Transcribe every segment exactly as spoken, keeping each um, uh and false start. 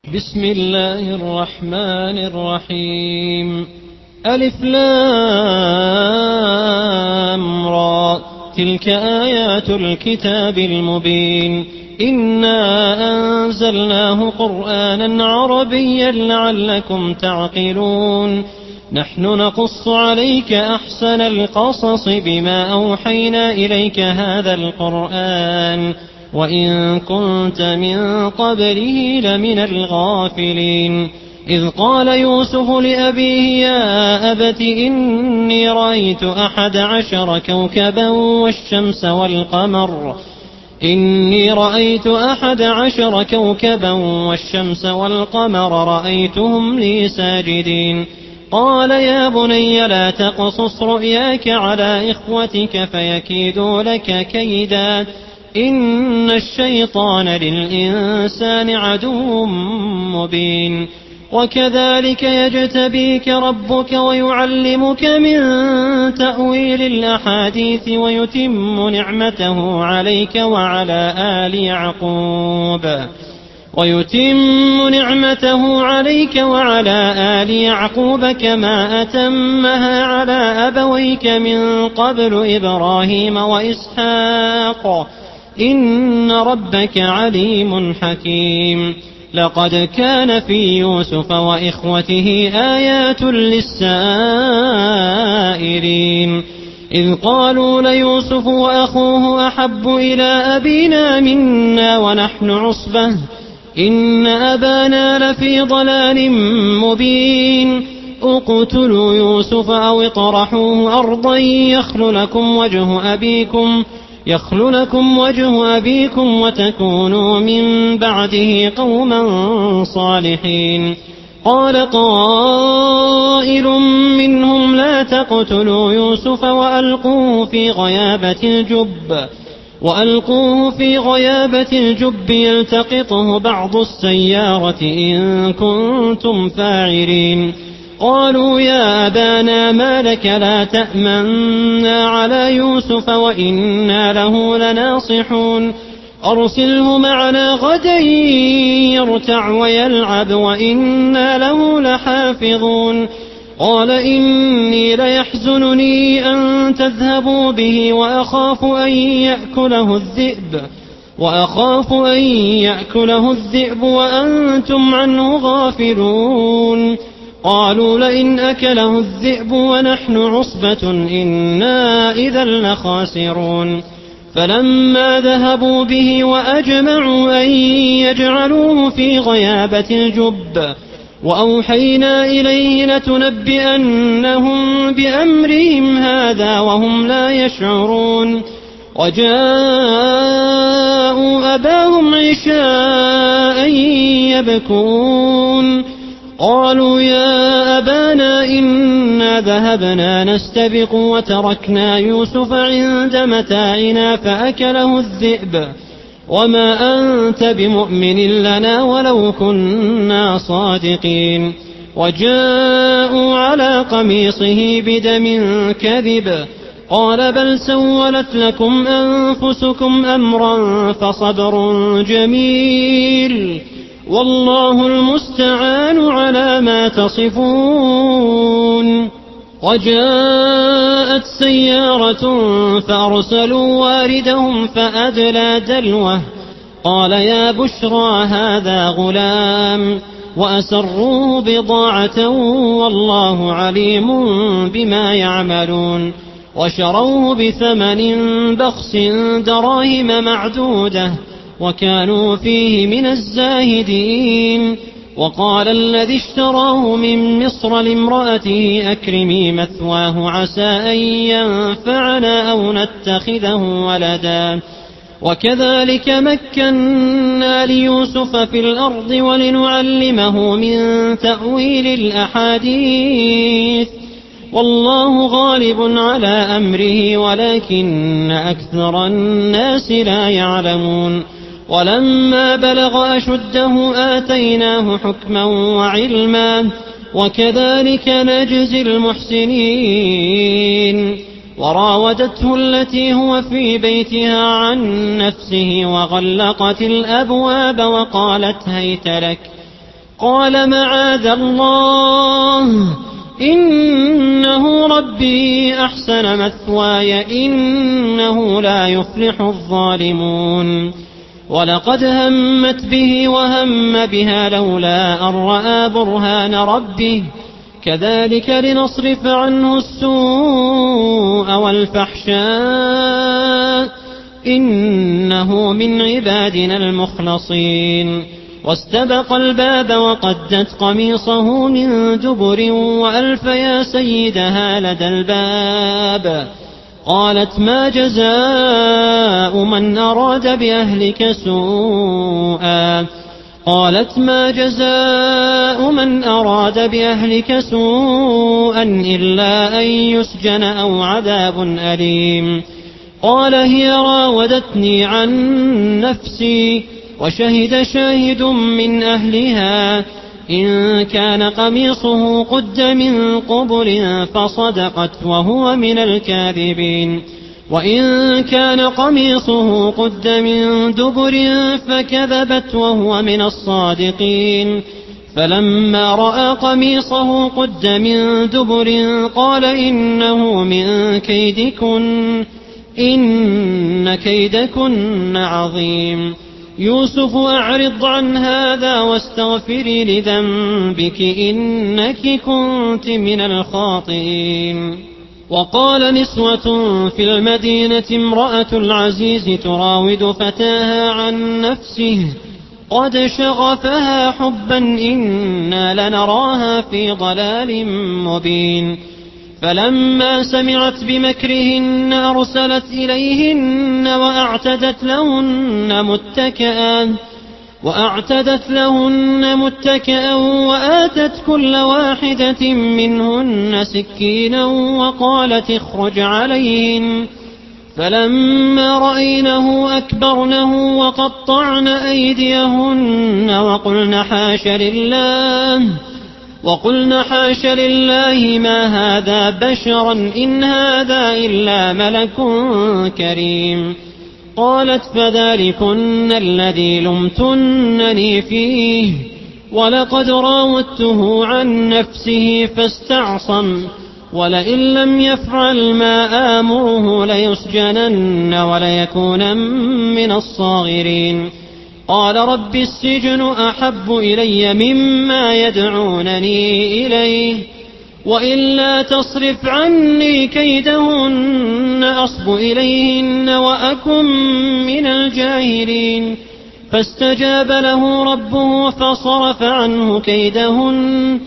بسم الله الرحمن الرحيم. ألف لام را، تلك آيات الكتاب المبين. إنا أنزلناه قرآنا عربيا لعلكم تعقلون. نحن نقص عليك أحسن القصص بما أوحينا إليك هذا القرآن وإن كنت من قبله لمن الغافلين. إذ قال يوسف لأبيه يا أبت إني رأيت أحد عشر كوكبا والشمس والقمر إني رأيت أحد عشر كوكبا والشمس والقمر رأيتهم لي ساجدين. قال يا بني لا تقصص رؤياك على إخوتك فيكيدوا لك كيدا إن الشيطان للإنسان عدو مبين. وكذلك يجتبيك ربك ويعلمك من تأويل الأحاديث ويتم نعمته عليك وعلى آل يعقوب ويتم نعمته عليك وعلى آل يعقوب كما أتمها على أبويك من قبل إبراهيم وإسحاق إن ربك عليم حكيم. لقد كان في يوسف وإخوته آيات للسائلين إذ قالوا ليوسف وأخوه أحب إلى أبينا منا ونحن عصبة إن أبانا لفي ضلال مبين. اقتلوا يوسف أو اطرحوه أرضا يخل لكم وجه أبيكم يخل لكم وجه أبيكم وتكونوا من بعده قوما صالحين. قال قائل منهم لا تقتلوا يوسف وألقوه في غيابة الجب وألقوه في غيابة الجب يلتقطه بعض السيارة إن كنتم فاعلين. قالوا يا أبانا ما لك لا تأمنا على يوسف وإنا له لناصحون أرسله معنا غدا يرتع ويلعب وإنا له لحافظون. قال إني ليحزنني أن تذهبوا به وأخاف أن يأكله الذئب وأخاف أن يأكله الذئب وأنتم عنه غافلون. قالوا لئن أكله الذئب ونحن عصبة إنا إذا لخاسرون. فلما ذهبوا به وأجمعوا أن يجعلوه في غيابة الجب وأوحينا إليه لتنبئنهم بأمرهم هذا وهم لا يشعرون. وجاءوا أباهم عشاء يبكون قالوا يا أبانا إنا ذهبنا نستبق وتركنا يوسف عند متاعنا فأكله الذئب وما أنت بمؤمن لنا ولو كنا صادقين. وجاءوا على قميصه بدم كذب قال بل سولت لكم أنفسكم أمرا فصبر جميل والله المستعان على ما تصفون. وجاءت سيارة فأرسلوا واردهم فأدلى دلوه قال يا بشرى هذا غلام وأسروه بضاعة والله عليم بما يعملون. وشروه بثمن بخس دراهم معدودة وكانوا فيه من الزاهدين. وقال الذي اشتراه من مصر لامرأته أكرمي مثواه عسى أن ينفعنا أو نتخذه ولدا. وكذلك مكنا ليوسف في الأرض ولنعلمه من تأويل الأحاديث والله غالب على أمره ولكن أكثر الناس لا يعلمون. ولما بلغ أشده آتيناه حكما وعلما وكذلك نجزي المحسنين. وراودته التي هو في بيتها عن نفسه وغلقت الأبواب وقالت هيت لك قال معاذ الله إنه ربي أحسن مثواي إنه لا يفلح الظالمون ولقد همت به وهم بها لولا أن رأى برهان ربه كذلك لنصرف عنه السوء والفحشاء إنه من عبادنا المخلصين واستبق الباب وقدت قميصه من دبر وألف يا سيدها لدى الباب قالت ما جزاء من أراد بأهلك سوءا قالت ما جزاء من أراد بأهلك سوءا إلا أن يسجن أو عذاب أليم قال هي راودتني عن نفسي وشهد شاهد من أهلها إن كان قميصه قد من قبل فصدقت وهو من الكاذبين وإن كان قميصه قد من دبر فكذبت وهو من الصادقين فلما رأى قميصه قد من دبر قال إنه من كيدكن إن كيدكن عظيم يوسف أعرض عن هذا واستغفري لذنبك إنك كنت من الخاطئين وقال نسوة في المدينة امرأة العزيز تراود فتاها عن نفسه قد شغفها حبا إنا لنراها في ضلال مبين فلما سمعت بمكرهن أرسلت إليهن وأعتدت لهن متكئا وأعتدت لهن متكئا وآتت كل واحدة منهن سكينا وقالت اخرج عليهن فلما رأينه أكبرنه وقطعن أيديهن وقلن حاش لله وقلن حاش لله ما هذا بشرا إن هذا إلا ملك كريم قالت فذلكن الذي لمتنني فيه ولقد راودته عن نفسه فاستعصم ولئن لم يفعل ما آمره ليسجنن وليكون من الصاغرين قال رب السجن أحب إلي مما يدعونني إليه وإلا تصرف عني كيدهن أصب إليهن وأكن من الجاهلين فاستجاب له ربه فصرف عنه كيدهن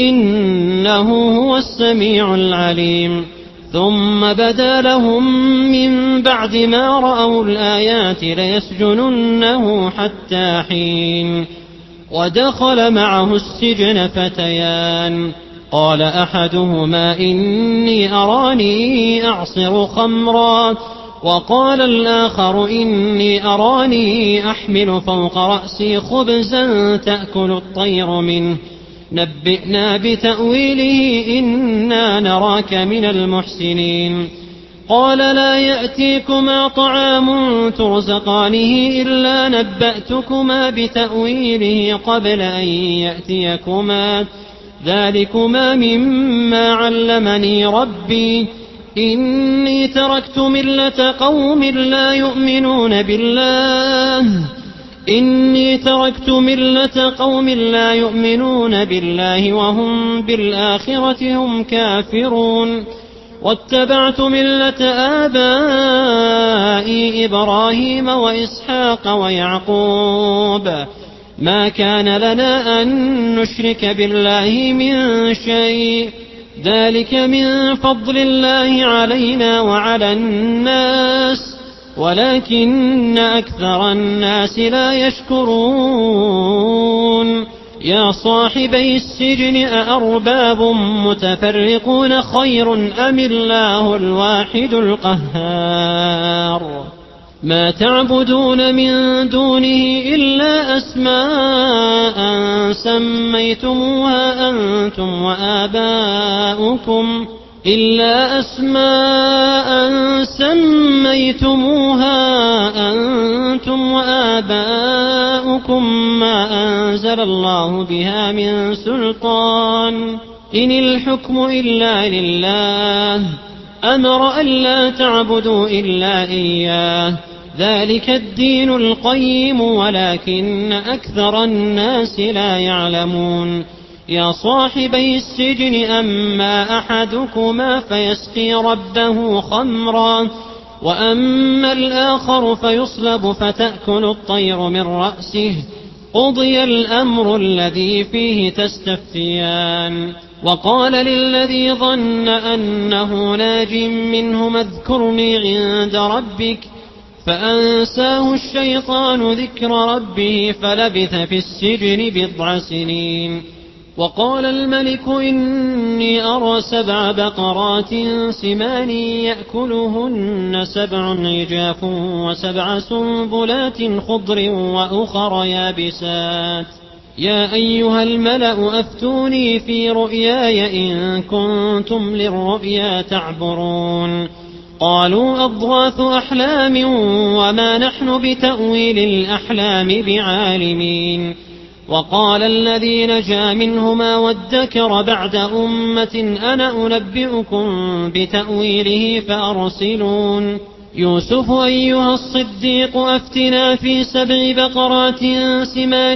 إنه هو السميع العليم ثم بدا لهم من بعد ما رأوا الآيات ليسجننه حتى حين ودخل معه السجن فتيان قال أحدهما إني أراني أعصر خمرا وقال الآخر إني أراني أحمل فوق رأسي خبزا تأكل الطير منه نبئنا بتأويله إنا نراك من المحسنين قال لا يأتيكما طعام ترزقانه إلا نبأتكما بتأويله قبل أن يأتيكما ذلكما مما علمني ربي إني تركت ملة قوم لا يؤمنون بالله إني تركت ملة قوم لا يؤمنون بالله وهم بالآخرة هم كافرون واتبعت ملة آبائي إبراهيم وإسحاق ويعقوب ما كان لنا أن نشرك بالله من شيء ذلك من فضل الله علينا وعلى الناس ولكن أكثر الناس لا يشكرون يا صاحبي السجن أأرباب متفرقون خير أم الله الواحد القهار ما تعبدون من دونه إلا أسماء سميتموها أنتم وآباؤكم إلا أسماء سميتموها أنتم وآباؤكم أسألكم ما أنزل الله بها من سلطان إن الحكم إلا لله أمر ألا تعبدوا إلا إياه ذلك الدين القيم ولكن أكثر الناس لا يعلمون يا صاحبي السجن أما أحدكما فيسقي ربه خمرا وأما الآخر فيصلب فتأكل الطير من رأسه قضي الأمر الذي فيه تستفتيان وقال للذي ظن أنه ناج منهما اذكرني عند ربك فأنساه الشيطان ذكر ربه فلبث في السجن بضع سنين وقال الملك إني أرى سبع بقرات سمان يأكلهن سبع عجاف وسبع سنبلات خضر وأخر يابسات يا أيها الملأ أفتوني في رؤياي إن كنتم للرؤيا تعبرون قالوا أضغاث أحلام وما نحن بتأويل الأحلام بعالمين وقال الذي نجا منهما وادكر بعد أمة أنا أنبئكم بتأويله فأرسلون يوسف أيها الصديق أفتنا في سبع بقرات سمان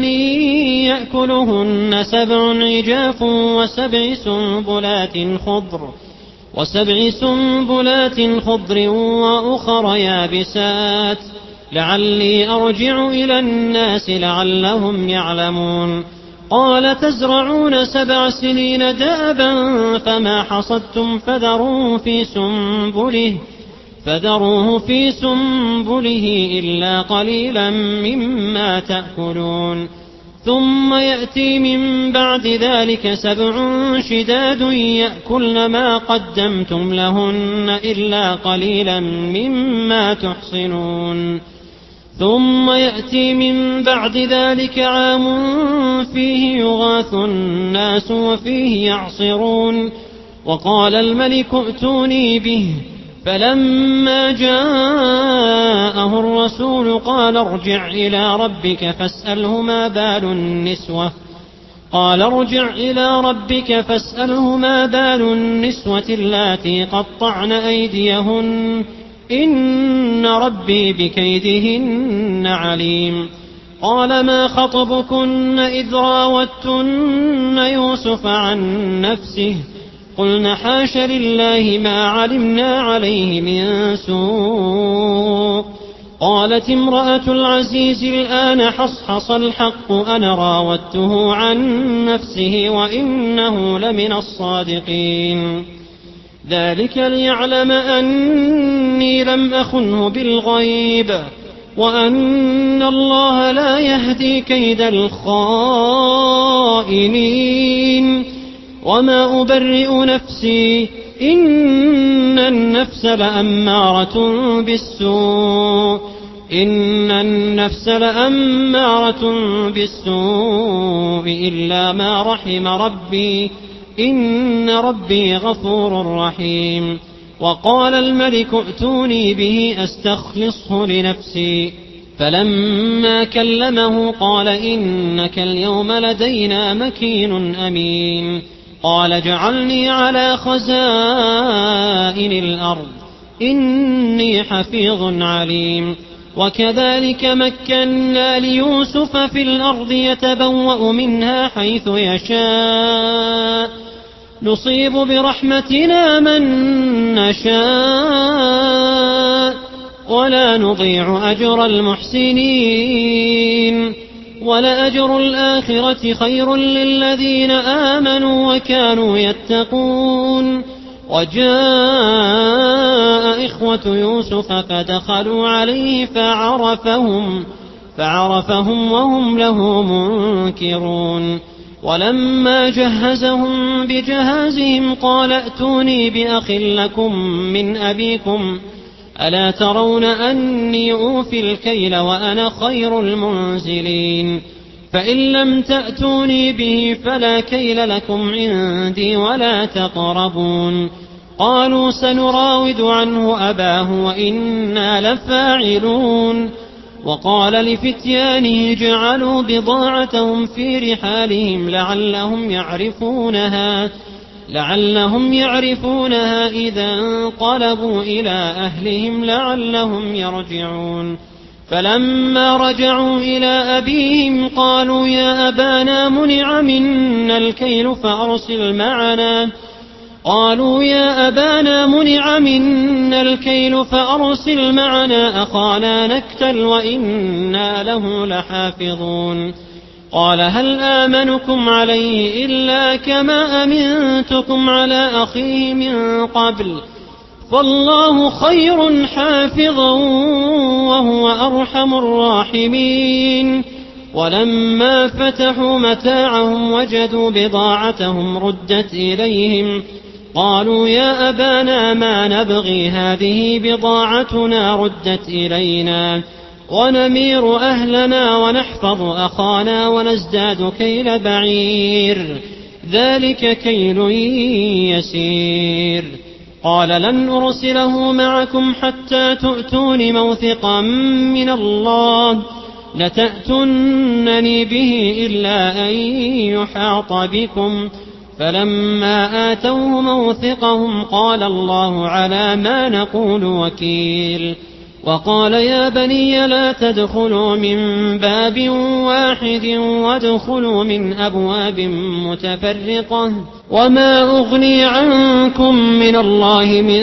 يأكلهن سبع عجاف وسبع سنبلات خضر وسبع سنبلات خضر وأخر يابسات لعلي أرجع إلى الناس لعلهم يعلمون قال تزرعون سبع سنين دابا فما حصدتم فذروه في سنبله فذروه في سنبله إلا قليلا مما تأكلون ثم يأتي من بعد ذلك سبع شداد يأكلن ما قدمتم لهن إلا قليلا مما تحصنون ثم يأتي من بعد ذلك عام فيه يغاث الناس وفيه يعصرون وقال الملك ائتوني به فلما جاءه الرسول قال ارجع إلى ربك فاسأله ما بال النسوة قال ارجع إلى ربك فاسأله ما بال النسوة اللاتي قطعن أيديهن إن ربي بكيدهن عليم قال ما خطبكن إذ راوتن يوسف عن نفسه قلنا حاش لله ما علمنا عليه من سوء قالت امرأة العزيز الآن حصحص الحق أنا راودته عن نفسه وإنه لمن الصادقين ذلك ليعلم أني لم أخنه بالغيب وأن الله لا يهدي كيد الخائنين وما أبرئ نفسي إن النفس لأمارة بالسوء إن النفس لأمارة بالسوء إلا ما رحم ربي إن ربي غفور رحيم وقال الملك ائتوني به أستخلصه لنفسي فلما كلمه قال إنك اليوم لدينا مكين أمين قال اجعلني على خزائن الأرض إني حفيظ عليم وكذلك مكنا ليوسف في الأرض يتبوأ منها حيث يشاء نصيب برحمتنا من نشاء ولا نضيع أجر المحسنين ولأجر الآخرة خير للذين آمنوا وكانوا يتقون وجاء إخوة يوسف فدخلوا عليه فعرفهم فعرفهم وهم له منكرون ولما جهزهم بجهازهم قال ائتوني بأخ لكم من أبيكم ألا ترون أني أوفي الكيل وأنا خير المنزلين فإن لم تأتوني به فلا كيل لكم عندي ولا تقربون قالوا سنراود عنه أباه وإنا لفاعلون وقال لفتيانه جعلوا بضاعتهم في رحالهم لعلهم يعرفونها لعلهم يعرفونها إذا انقلبوا إلى أهلهم لعلهم يرجعون. فلما رجعوا إلى أبيهم قالوا يا أبانا منع منا الكيل فأرسل معنا قالوا يا أبانا منع منا الكيل فأرسل معنا أخانا نكتل وإنا له لحافظون. قال هل آمنكم عليه إلا كما أمنتكم على أخيه من قبل فالله خير حافظا وهو أرحم الراحمين. ولما فتحوا متاعهم وجدوا بضاعتهم ردت إليهم قالوا يا أبانا ما نبغي هذه بضاعتنا ردت إلينا ونمير أهلنا ونحفظ أخانا ونزداد كيل بعير ذلك كيل يسير. قال لن أرسله معكم حتى تؤتون موثقا من الله لتأتونني به إلا أن يحاط بكم. فلما آتوه موثقهم قال الله على ما نقول وكيل. وقال يا بني لا تدخلوا من باب واحد وادخلوا من أبواب متفرقة وما أغني عنكم من الله من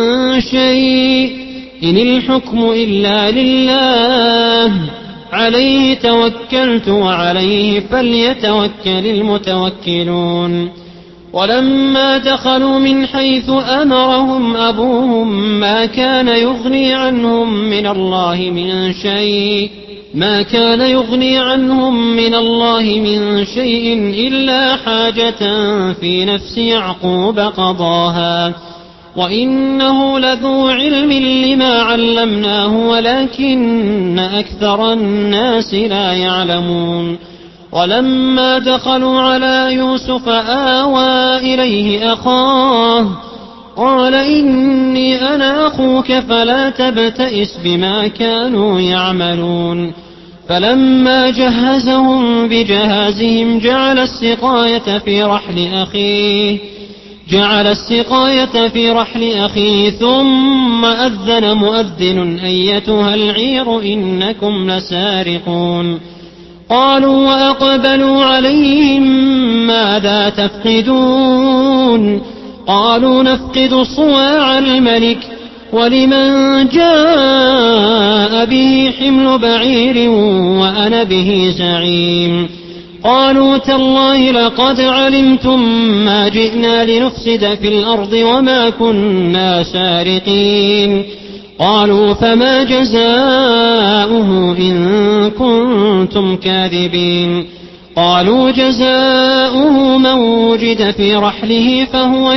شيء إن الحكم إلا لله عليه توكلت وعليه فليتوكل المتوكلون. ولما دخلوا من حيث أمرهم أبوهم ما كان يغني عنهم من الله من شيء ما كان يغني عنهم من الله من شيء إلا حاجة في نفس يعقوب قضاها وإنه لذو علم لما علمناه ولكن أكثر الناس لا يعلمون. ولما دخلوا على يوسف آوى إليه أخاه قال إني أنا أخوك فلا تبتئس بما كانوا يعملون. فلما جهزهم بجهازهم جعل السقاية في رحل أخيه جعل السقاية في رحل أخيه ثم أذن مؤذن أيتها العير إنكم لسارقون. قالوا وأقبلوا عليهم ماذا تفقدون قالوا نفقد صواع الملك ولمن جاء به حمل بعير وأنا به زعيم. قالوا تالله لقد علمتم ما جئنا لنفسد في الأرض وما كنا سارقين. قالوا فما جزاؤه إن كنتم كاذبين. قالوا جزاؤه من وجد في رحله فهو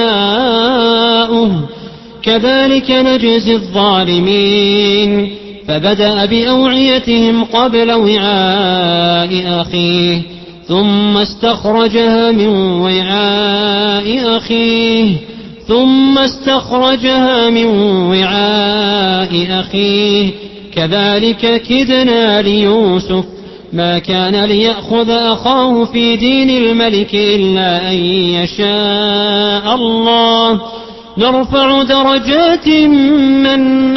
جزاؤه كذلك نجزي الظالمين. فبدأ بأوعيتهم قبل وعاء أخيه ثم استخرجها من وعاء أخيه ثم استخرجها من وعاء أخيه كذلك كدنا ليوسف ما كان ليأخذ أخاه في دين الملك إلا أن يشاء الله نرفع درجات من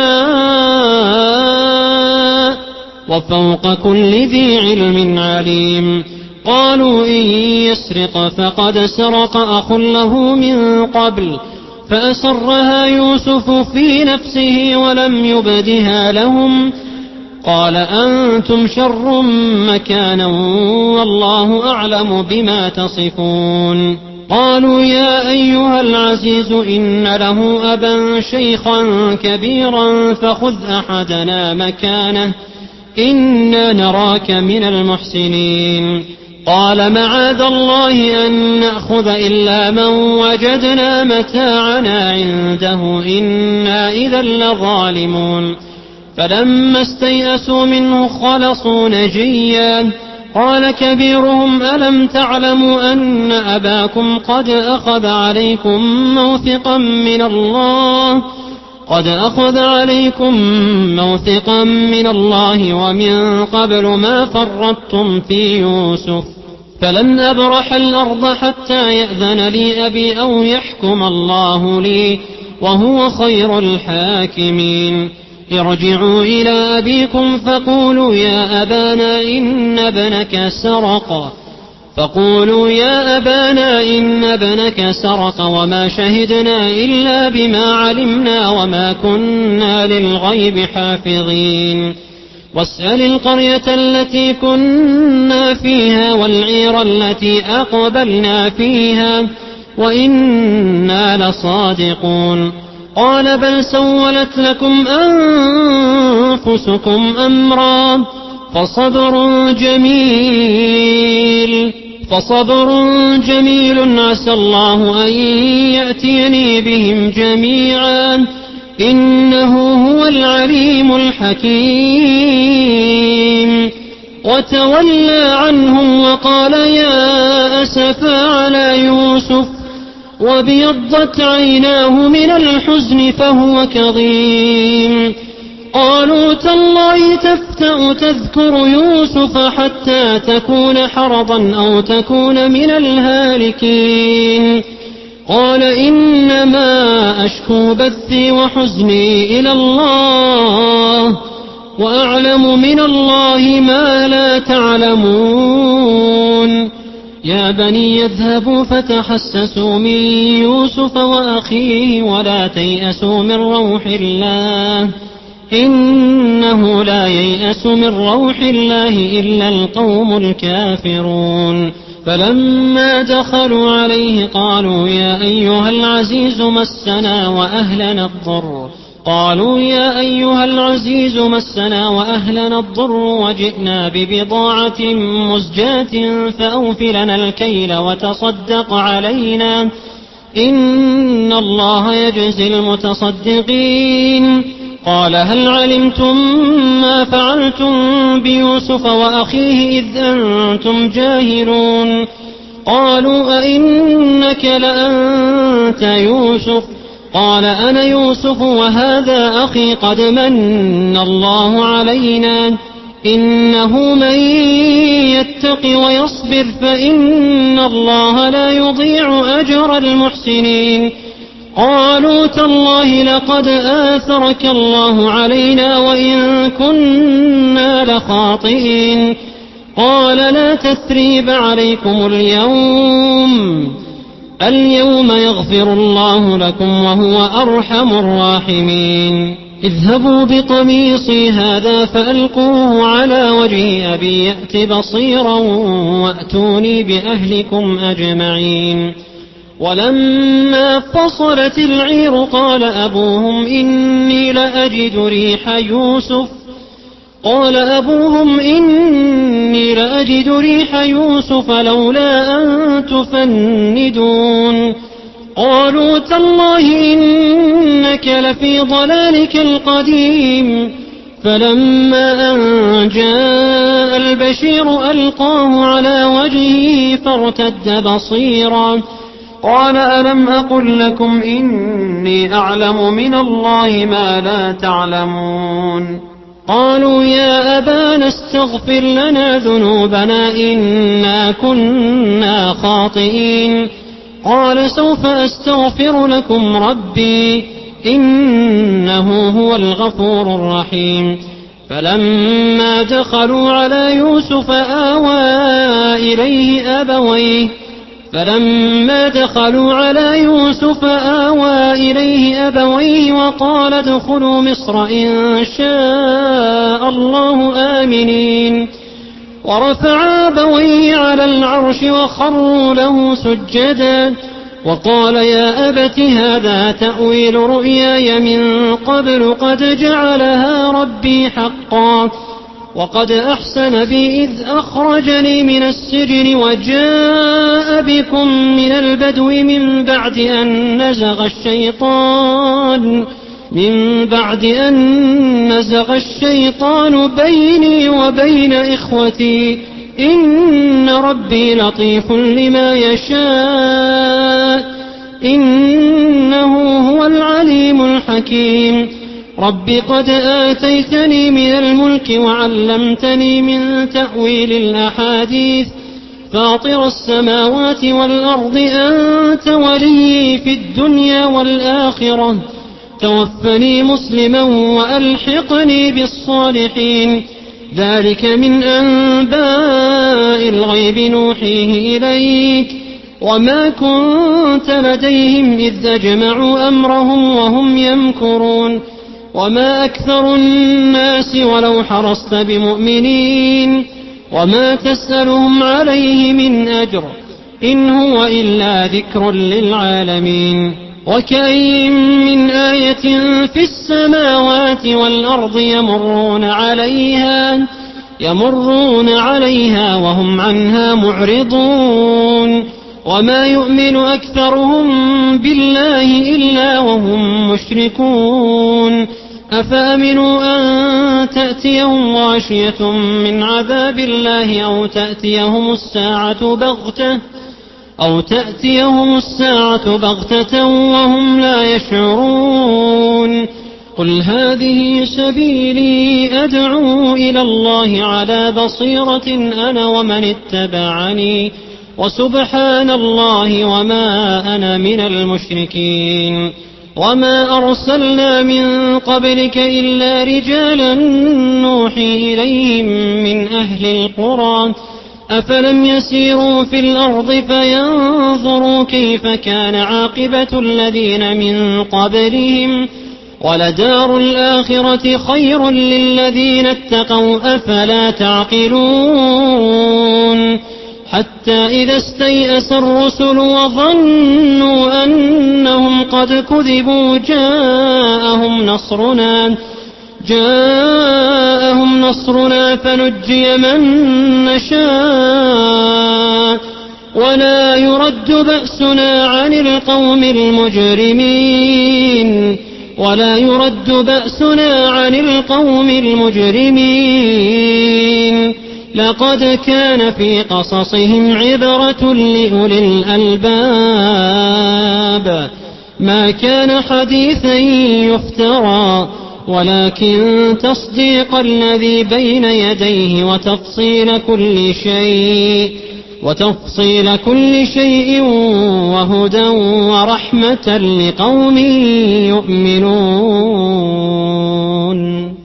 نشاء وفوق كل ذي علم عليم. قالوا إن يسرق فقد سرق أخ له من قبل فأسرها يوسف في نفسه ولم يبدها لهم قال أنتم شر مكانا والله أعلم بما تصفون. قالوا يا أيها العزيز إن له أبا شيخا كبيرا فخذ أحدنا مكانه إنا نراك من المحسنين. قال معاذ الله أن نأخذ إلا من وجدنا متاعنا عنده إنا إذا لظالمون. فلما استيئسوا منه خلصوا نجيا قال كبيرهم ألم تعلموا أن أباكم قد أخذ عليكم موثقا من الله قد أخذ عليكم موثقا من الله ومن قبل ما فرطتم في يوسف فلن أبرح الأرض حتى يأذن لي أبي أو يحكم الله لي وهو خير الحاكمين ارجعوا إلى أبيكم فقولوا يا أبانا إن ابنك سرق فقولوا يا أبانا إن ابنك سرق وما شهدنا إلا بما علمنا وما كنا للغيب حافظين واسأل القرية التي كنا فيها والعير التي أقبلنا فيها وإنا لصادقون قال بل سولت لكم أنفسكم أمرا فصبر جميل فصبر جميل عسى الله أن يأتيني بهم جميعا إنه هو العليم الحكيم وتولى عنهم وقال يا أسفا على يوسف وابيضت عيناه من الحزن فهو كظيم قالوا تالله تفتأ تذكر يوسف حتى تكون حرضا أو تكون من الهالكين قال إنما أشكو بثي وحزني إلى الله وأعلم من الله ما لا تعلمون يا بني اذهبوا فتحسسوا من يوسف وأخيه ولا تيأسوا من روح الله إنه لا ييأس من روح الله إلا القوم الكافرون فلما دخلوا عليه قالوا يا أيها العزيز مسنا وأهلنا الضر قالوا يا أيها العزيز مسنا وأهلنا الضر وجئنا ببضاعة مزجاة فأوف لنا الكيل وتصدق علينا إن الله يجزي المتصدقين قال هل علمتم ما فعلتم بيوسف وأخيه إذ أنتم جاهلون قالوا أئنك لأنت يوسف قال أنا يوسف وهذا أخي قد من الله علينا إنه من يتق ويصبر فإن الله لا يضيع أجر المحسنين قالوا تالله لقد آثرك الله علينا وإن كنا لخاطئين قال لا تثريب عليكم اليوم اليوم يغفر الله لكم وهو أرحم الراحمين اذهبوا بقميصي هذا فألقوه على وجه أبي يأت بصيرا وأتوني بأهلكم أجمعين ولما فصلت العير قال أبوهم إني لأجد ريح يوسف قال أبوهم إني لأجد ريح يوسف لولا أن تفندون قالوا تالله إنك لفي ضلالك القديم فلما أن جاء البشير ألقاه على وجهه فارتد بصيرا قال ألم أقل لكم إني أعلم من الله ما لا تعلمون قالوا يا أبانا استغفر لنا ذنوبنا إنا كنا خاطئين قال سوف أستغفر لكم ربي إنه هو الغفور الرحيم فلما دخلوا على يوسف آوى إليه أبويه فلما دخلوا على يوسف آوى إليه أبويه وقال ادخلوا مصر إن شاء الله آمنين ورفع أبويه على العرش وخروا له سجدا وقال يا أبت هذا تأويل رؤياي من قبل قد جعلها ربي حقا وقد أحسن بي إذ أخرجني من السجن وجاء بكم من البدو من بعد أن نزغ الشيطان من بعد أن نزغ الشيطان بيني وبين إخوتي إن ربي لطيف لما يشاء إنه هو العليم الحكيم رب قد آتيتني من الملك وعلمتني من تأويل الأحاديث فاطر السماوات والأرض أنت ولي في الدنيا والآخرة توفني مسلما وألحقني بالصالحين ذلك من أنباء الغيب نوحيه إليك وما كنت لديهم إذ أجمعوا أمرهم وهم يمكرون وما أكثر الناس ولو حرصت بمؤمنين وما تسألهم عليه من أجر إن هو إلا ذكر للعالمين وكأين من آية في السماوات والأرض يمرون عليها يمرون عليها وهم عنها معرضون وما يؤمن أكثرهم بالله إلا وهم مشركون أفأمنوا أن تأتيهم غاشية من عذاب الله أو تأتيهم الساعة بغتة أو تأتيهم الساعة بغتة وهم لا يشعرون قل هذه سبيلي أدعو إلى الله على بصيرة أنا ومن اتبعني وسبحان الله وما أنا من المشركين وما أرسلنا من قبلك إلا رجالا نوحي إليهم من أهل القرى أفلم يسيروا في الأرض فينظروا كيف كان عاقبة الذين من قبلهم ولدار الآخرة خير للذين اتقوا أفلا تعقلون حتى إذا استيأس الرسل وظنوا أنهم قد كذبوا جاءهم نصرنا جاءهم نصرنا فنجي من نشاء ولا يرد بأسنا عن القوم المجرمين ولا يرد بأسنا عن القوم المجرمين لقد كان في قصصهم عبرة لأولي الألباب ما كان حديثا يفترى ولكن تصديق الذي بين يديه وتفصيل كل شيء وتفصيل كل شيء وهدى ورحمة لقوم يؤمنون